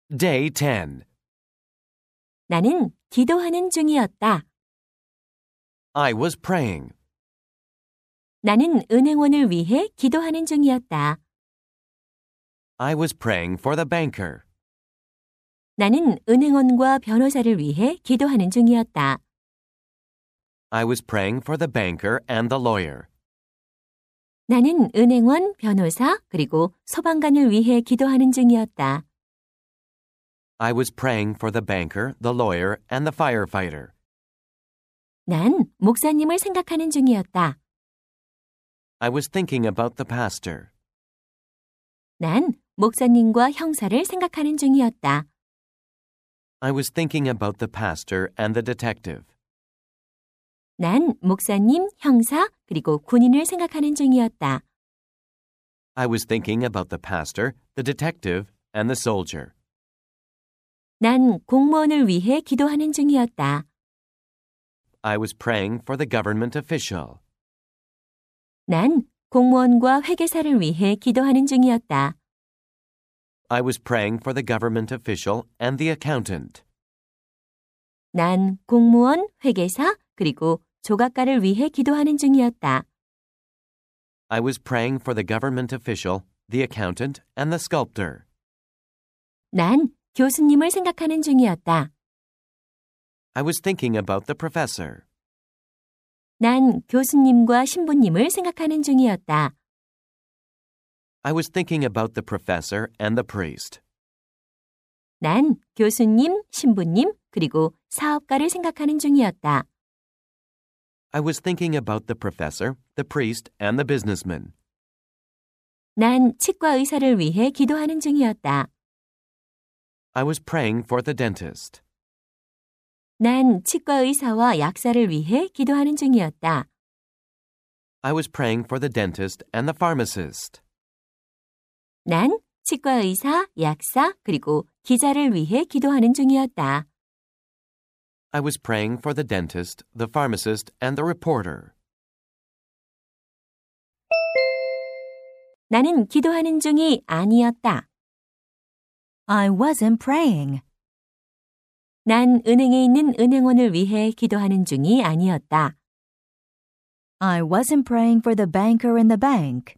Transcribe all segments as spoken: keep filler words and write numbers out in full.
Day ten. 나는 기도하는 중이었다. I was praying. 나는 은행원을 위해 기도하는 중이었다. I was praying for the banker. 나는 은행원과 변호사를 위해 기도하는 중이었다. I was praying for the banker and the lawyer. 나는 은행원, 변호사, 그리고 소방관을 위해 기도하는 중이었다. I was praying for the banker, the lawyer, and the firefighter. 난 목사님을 생각하는 중이었다. I was thinking about the pastor. 난 목사님과 형사를 생각하는 중이었다. I was thinking about the pastor and the detective. 난 목사님, 형사, 그리고 군인을 생각하는 중이었다. I was thinking about the pastor, the detective, and the soldier. 난 공무원을 위해 기도하는 중이었다. I was praying for the government official. 난 공무원과 회계사를 위해 기도하는 중이었다. I was praying for the government official and the accountant. 난 공무원, 회계사, 그리고 조각가를 위해 기도하는 중이었다. I was praying for the government official, the accountant, and the sculptor. 난 교수님을 생각하는 중이었다. I was thinking about the professor. 난 교수님과 신부님을 생각하는 중이었다. I was thinking about the professor and the priest. 난 교수님, 신부님, 그리고 사업가를 생각하는 중이었다. I was thinking about the professor, the priest, and the businessman. 난 치과 의사를 위해 기도하는 중이었다. I was praying for the dentist. 난 치과 의사와 약사를 위해 기도하는 중이었다. I was praying for the dentist and the pharmacist. 난 치과 의사, 약사, 그리고 기자를 위해 기도하는 중이었다. I was praying for the dentist, the pharmacist, and the reporter. 나는 기도하는 중이 아니었다. I wasn't praying. 난 은행에 있는 은행원을 위해 기도하는 중이 아니었다. I wasn't praying for the banker in the bank.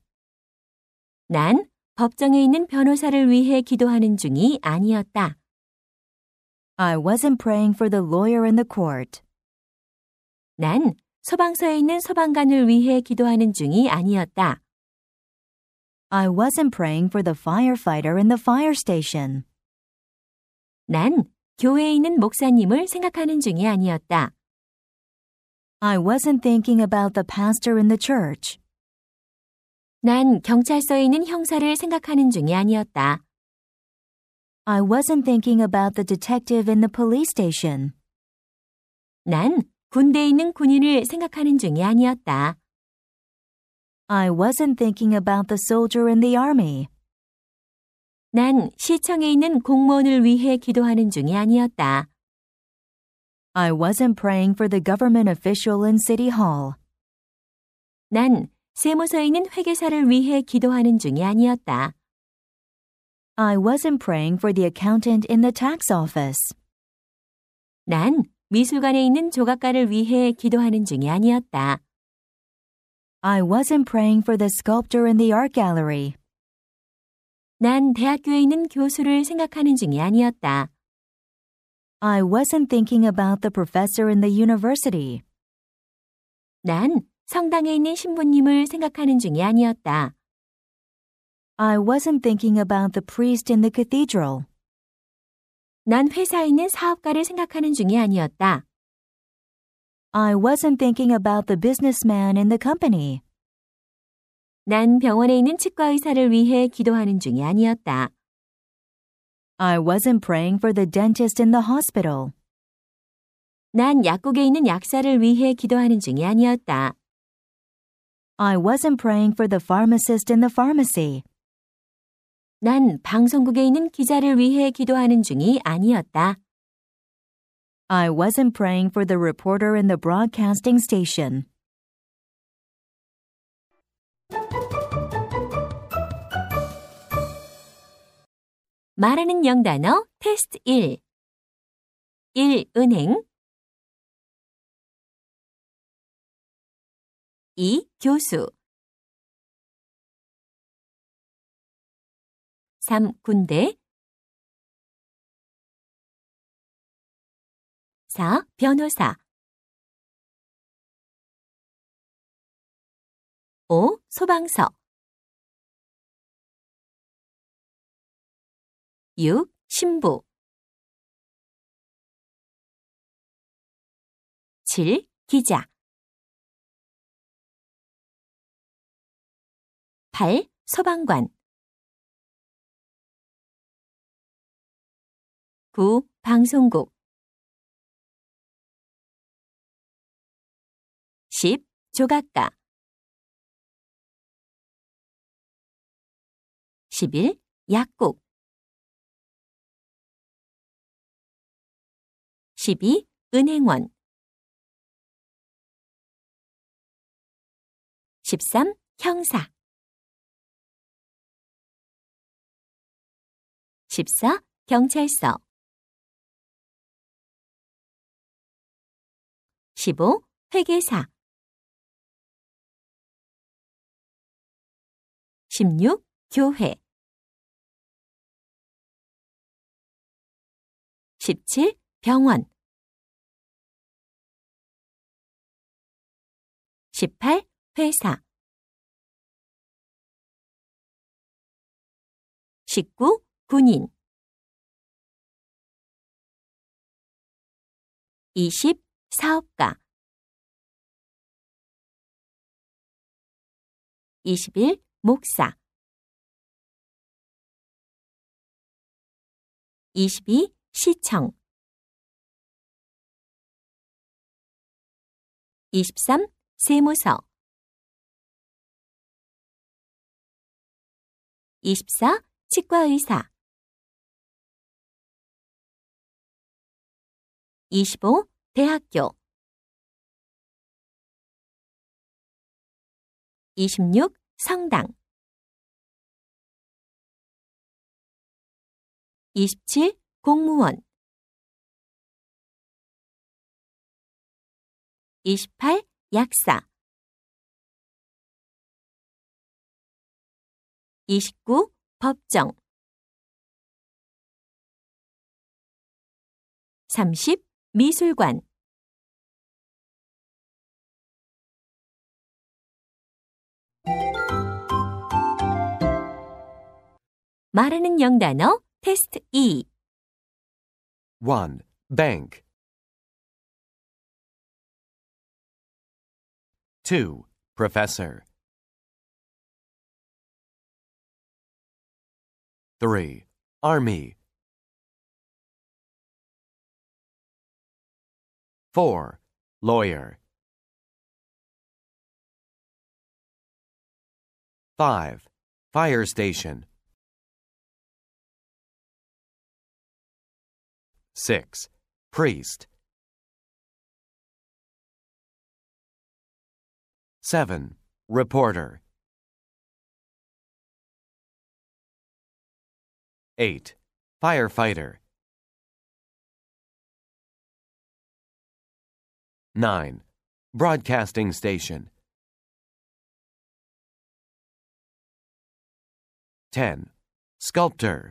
난 법정에 있는 변호사를 위해 기도하는 중이 아니었다. I wasn't praying for the lawyer in the court. 난 소방서에 있는 소방관을 위해 기도하는 중이 아니었다. I wasn't praying for the firefighter in the fire station. 난 교회에 있는 목사님을 생각하는 중이 아니었다. I wasn't thinking about the pastor in the church. 난 경찰서에 있는 형사를 생각하는 중이 아니었다. I wasn't thinking about the detective in the police station. 난 군대에 있는 군인을 생각하는 중이 아니었다. I wasn't thinking about the soldier in the army. 난 시청에 있는 공무원을 위해 기도하는 중이 아니었다. I wasn't praying for the government official in City Hall. 난 세무서에 있는 회계사를 위해 기도하는 중이 아니었다. I wasn't praying for the accountant in the tax office. 난 미술관에 있는 조각가를 위해 기도하는 중이 아니었다. I wasn't praying for the sculptor in the art gallery. 난 대학교에 있는 교수를 생각하는 중이 아니었다. I wasn't thinking about the professor in the university. 난 성당에 있는 신부님을 생각하는 중이 아니었다. I wasn't thinking about the priest in the cathedral. 난 회사에 있는 사업가를 생각하는 중이 아니었다. I wasn't thinking about the businessman in the company. 난 병원에 있는 치과 의사를 위해 기도하는 중이 아니었다. I wasn't praying for the dentist in the hospital. 난 약국에 있는 약사를 위해 기도하는 중이 아니었다. I wasn't praying for the pharmacist in the pharmacy. 난 방송국에 있는 기자를 위해 기도하는 중이 아니었다. I wasn't praying for the reporter in the broadcasting station. 말하는 영단어 테스트 일. 일. 은행. 이. 교수. 삼. 군대. 사. 변호사. 오. 소방서. 육. 신부. 칠. 기자. 팔. 소방관. 구. 방송국. 십. 조각가. 십일. 약국. 십이. 은행원. 십삼. 형사. 십사. 경찰서. 십오. 회계사. 십육. 교회. 십칠. 병원. 십팔. 회사. 십구. 군인. 이십. 사업가. 이십일. 목사. 이십이. 시청. 이십삼. 세무서. 이십사. 치과의사. 이십오. 대학교. 이십육. 성당. 이십칠. 공무원. 이십팔. 약사. 이십구. 법정. 삼십. 미술관. 말하는 영단어 테스트 이. one. Bank. two. Professor. three. Army. four. Lawyer. five. Fire station. six. Priest. seven. Reporter. eight. Firefighter. nine. Broadcasting station. ten. Sculptor.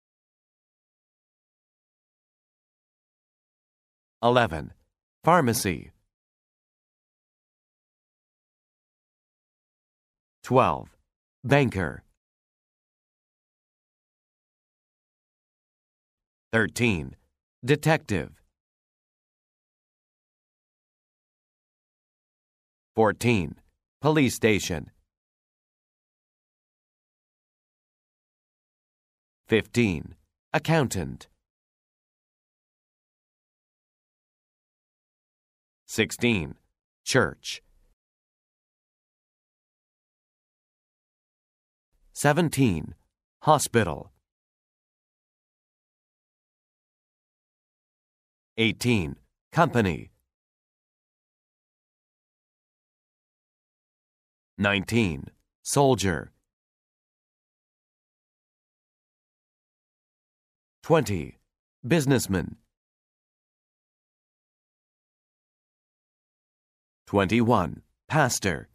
eleven. Pharmacy. twelve. Banker. thirteen. Detective. fourteen. Police station. fifteen. Accountant. sixteen. Church. seventeen. Hospital. eighteen. Company. nineteen. Soldier. twenty. Businessman. twenty-one. Pastor.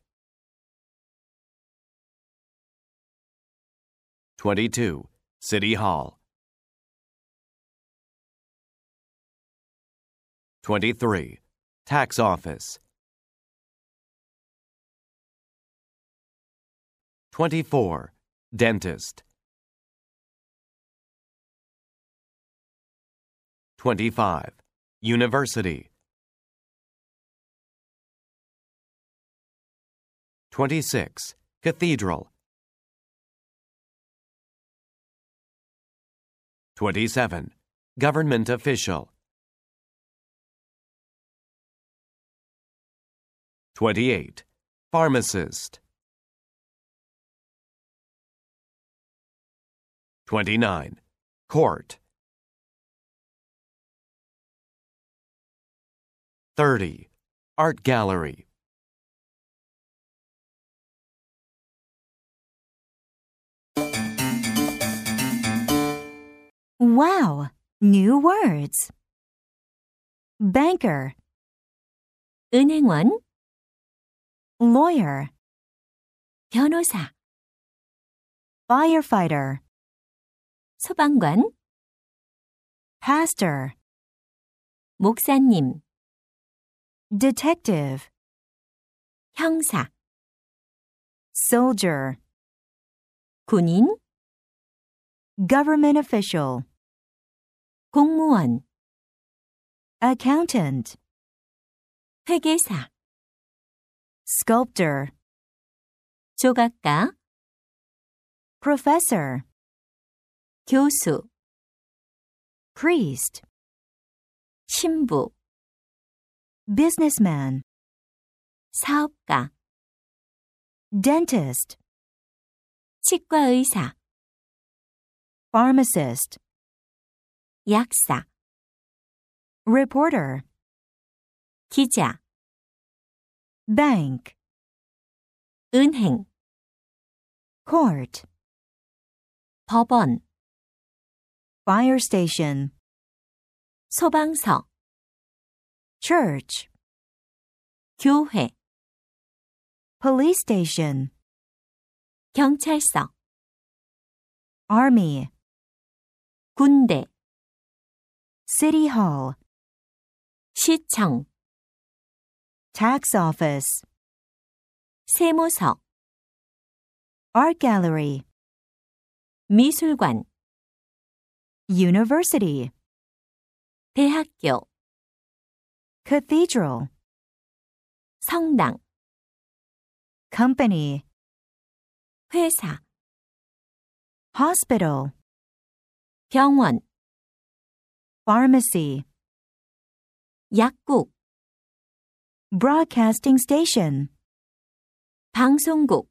twenty-two. City Hall. twenty-three. Tax Office. twenty-four. Dentist. twenty-five. University. twenty-six. Cathedral. twenty-seven. Government official. twenty-eight. Pharmacist. twenty-nine. Court. thirty. Art gallery. Wow! New words. Banker, 은행원, lawyer, 변호사, firefighter, 소방관, pastor, 목사님, detective, 형사, soldier, 군인, government official, 공무원, accountant, 회계사, sculptor, 조각가, professor, 교수, priest, 신부, businessman, 사업가, dentist, 치과의사, pharmacist, 약사, reporter, 기자, bank, 은행, court, 법원, fire station, 소방서, church, 교회, police station, 경찰서, army, 군대, city hall, 시청, tax office, 세무서, art gallery, 미술관, university, 대학교, cathedral, 성당, company, 회사, hospital, 병원, pharmacy, 약국, broadcasting station, 방송국,